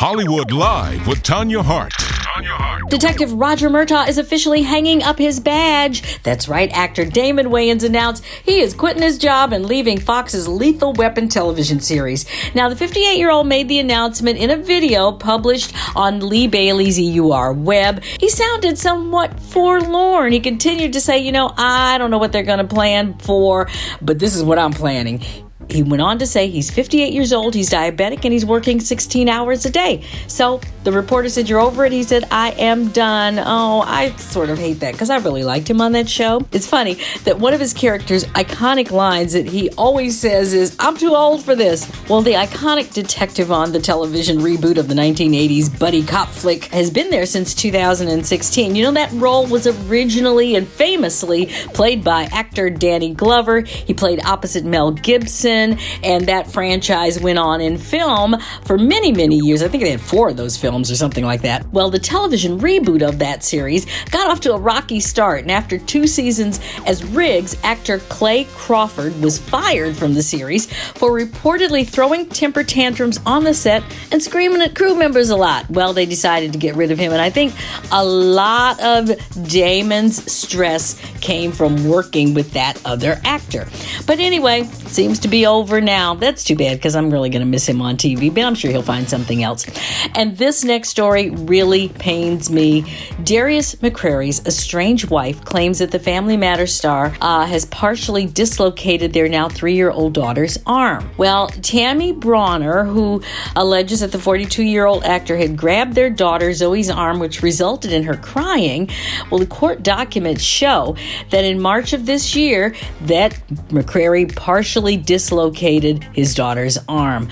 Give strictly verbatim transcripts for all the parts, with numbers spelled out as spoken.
Hollywood Live with Tanya Hart. Detective Roger Murtaugh is officially hanging up his badge. That's right, actor Damon Wayans announced he is quitting his job and leaving Fox's Lethal Weapon television series. Now, the fifty-eight-year-old made the announcement in a video published on Lee Bailey's E U R web. He sounded somewhat forlorn. He continued to say, you know, I don't know what they're going to plan for, but this is what I'm planning. He went on to say he's fifty-eight years old, he's diabetic, and he's working sixteen hours a day. So the reporter said, you're over it? He said, I am done. Oh, I sort of hate that because I really liked him on that show. It's funny that one of his character's iconic lines that he always says is, I'm too old for this. Well, the iconic detective on the television reboot of the nineteen eighties buddy cop flick has been there since two thousand sixteen. You know, that role was originally and famously played by actor Danny Glover. He played opposite Mel Gibson. And that franchise went on in film for many, many years. I think they had four of those films or something like that. Well, the television reboot of that series got off to a rocky start. And after two seasons as Riggs, actor Clay Crawford was fired from the series for reportedly throwing temper tantrums on the set and screaming at crew members a lot. Well, they decided to get rid of him. And I think a lot of Damon's stress came from working with that other actor. But anyway, seems to be over now. That's too bad because I'm really going to miss him on T V, but I'm sure he'll find something else. And this next story really pains me. Darius McCrary's estranged wife claims that the Family Matters star uh, has partially dislocated their now three-year-old daughter's arm. Well, Tammy Bronner, who alleges that the forty-two-year-old actor had grabbed their daughter Zoe's arm, which resulted in her crying. Well, the court documents show that in March of this year, that McCrary partially dislocated his daughter's arm.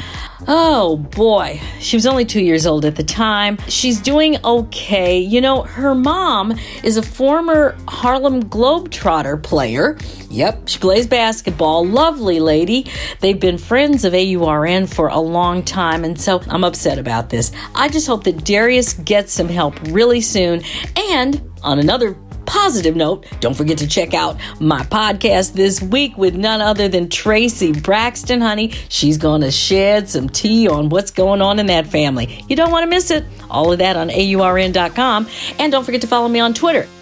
Oh boy, she was only two years old at the time. She's doing okay. You know, her mom is a former Harlem Globetrotter player. Yep, she plays basketball. Lovely lady. They've been friends of A U R N for a long time, and so I'm upset about this. I just hope that Darius gets some help really soon. And on another positive note, don't forget to check out my podcast this week with none other than Tracy Braxton, honey. She's going to shed some tea on what's going on in that family. You don't want to miss it. All of that on A U R N dot com. And don't forget to follow me on Twitter